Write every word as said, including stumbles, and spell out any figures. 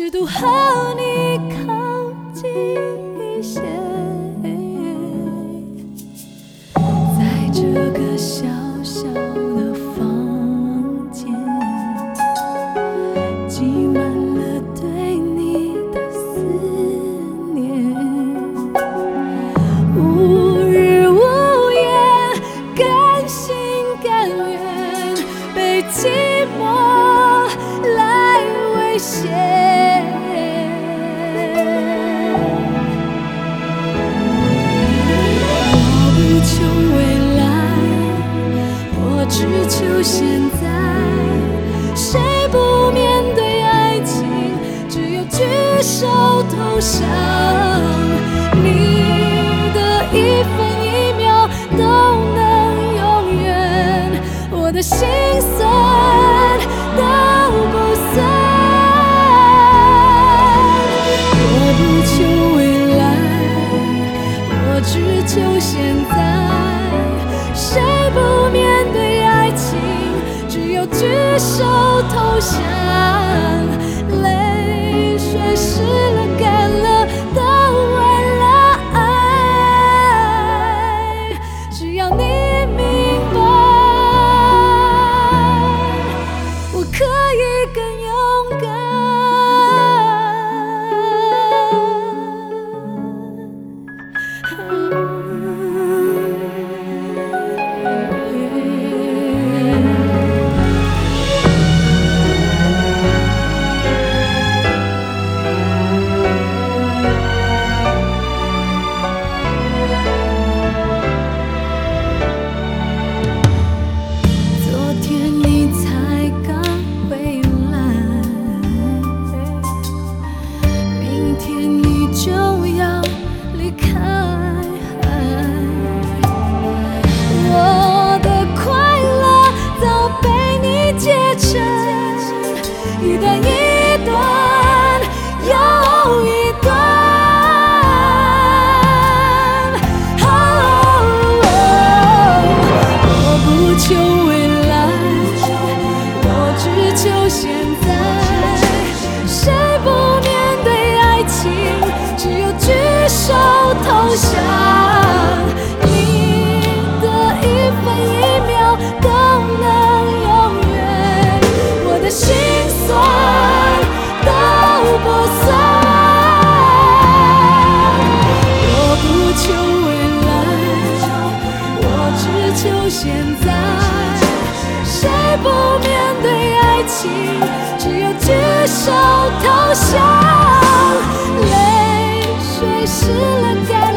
试图和你靠近一些，在这个小小的房间，挤满了对你的思念，无日无夜，甘心甘愿被寂寞来威胁。我不求未来，我只求现在。谁不面对爱情，只有举手投降。你的一分一秒都能永远，我的心酸都不算。我不求未来，我只求现在。谁不面对爱情，只有举手投降。泪水湿了干了，都为了爱。只要你明白，我可以更勇敢。昨天你才刚回来，明天你就要离开。我的快乐早被你截成一段一段又一段。我不求未来，我只求现在。谁不面对爱情，只有举手投降。你的一分一秒都能永远，我的心酸都不算。我不求未来，我只求现在。谁不面对爱情，只有举手投降。泪水湿了干